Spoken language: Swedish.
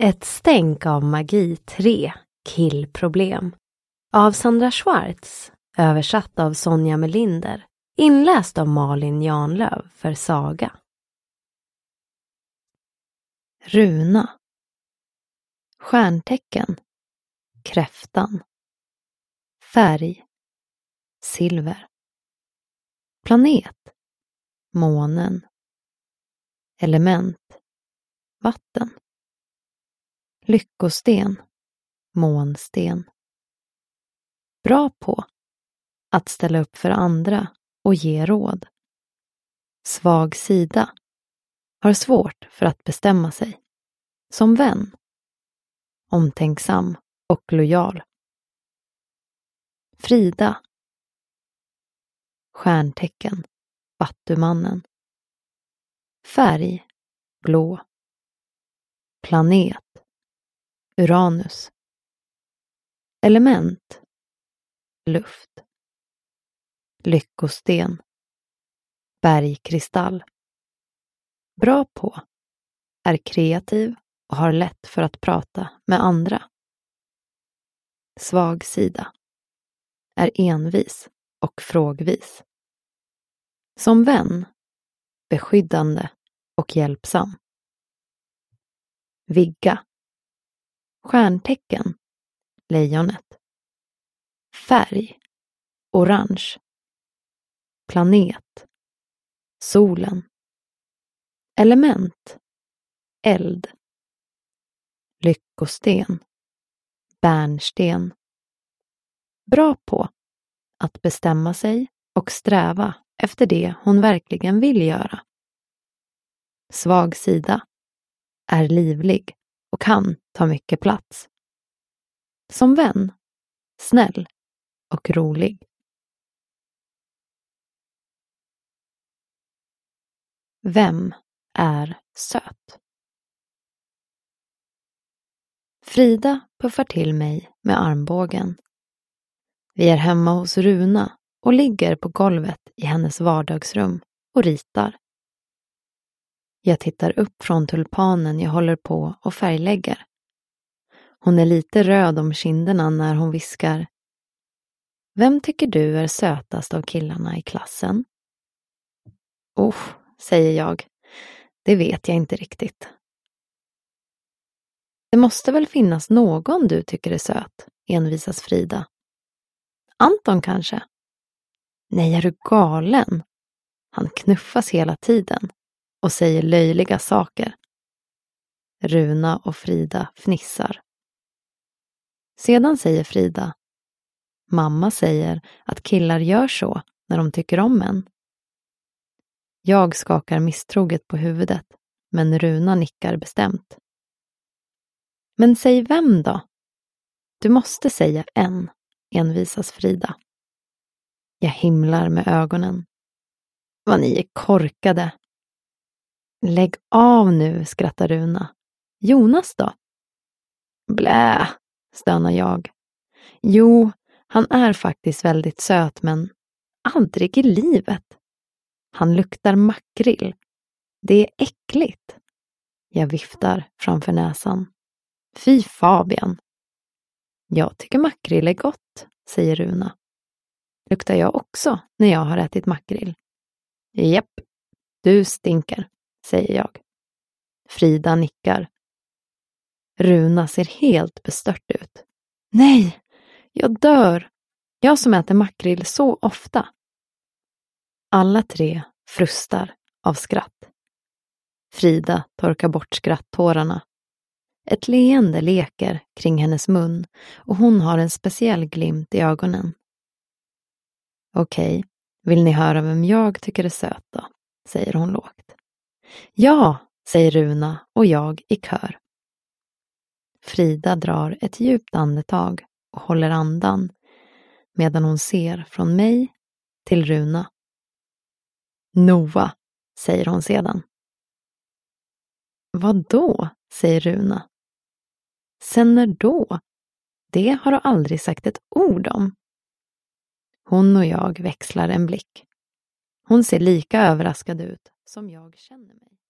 Ett stänk av magi 3, killproblem. Av Sandra Schwartz, översatt av Sonja Melinder, inläst av Malin Janlöv för Saga. Runa. Stjärntecken. Kräftan. Färg. Silver. Planet. Månen. Element. Vatten. Lyckosten. Månsten. Bra på att ställa upp för andra och ge råd. Svag sida. Har svårt för att bestämma sig. Som vän. Omtänksam och lojal. Frida. Stjärntecken. Vattumannen. Färg. Blå. Planet. Uranus. Element. Luft. Lyckosten. Bergkristall. Bra på. Är kreativ och har lätt för att prata med andra. Svag sida. Är envis och frågvis. Som vän. Beskyddande och hjälpsam. Vigga. Stjärntecken. Lejonet. Färg. Orange. Planet. Solen. Element. Eld. Lyckosten. Bärnsten. Bra på att bestämma sig och sträva efter det hon verkligen vill göra. Svag sida. Är livlig och kan ta mycket plats. Som vän. Snäll och rolig. Vem är söt? Frida puffar till mig med armbågen. Vi är hemma hos Runa och ligger på golvet i hennes vardagsrum och ritar. Jag tittar upp från tulpanen jag håller på och färglägger. Hon är lite röd om kinderna när hon viskar: Vem tycker du är sötast av killarna i klassen? Säger jag. Det vet jag inte riktigt. Det måste väl finnas någon du tycker är söt, envisas Frida. Anton kanske? Nej, är du galen? Han knuffas hela tiden och säger löjliga saker. Runa och Frida fnissar. Sedan säger Frida: Mamma säger att killar gör så när de tycker om en. Jag skakar misstroget på huvudet, men Runa nickar bestämt. Men säg vem då? Du måste säga en, envisas Frida. Jag himlar med ögonen. Vad ni är korkade. Lägg av nu, skrattar Runa. Jonas då? Blä, stönar jag. Jo, han är faktiskt väldigt söt, men aldrig i livet. Han luktar makrill. Det är äckligt. Jag viftar framför näsan. Fy Fabian. Jag tycker makrill är gott, säger Runa. Luktar jag också när jag har ätit makrill? Japp, du stinker, säger jag. Frida nickar. Runa ser helt bestört ut. Nej, jag dör. Jag som äter makrill så ofta. Alla tre frustar av skratt. Frida torkar bort skratttårarna. Ett leende leker kring hennes mun och hon har en speciell glimt i ögonen. Okej, vill ni höra vem jag tycker är söt då? Säger hon lågt. Ja, säger Runa och jag i kör. Frida drar ett djupt andetag och håller andan medan hon ser från mig till Runa. Noah, säger hon sedan. Vad då? Säger Runa. Sen när då? Det har du aldrig sagt ett ord om. Hon och jag växlar en blick. Hon ser lika överraskad ut som jag känner mig.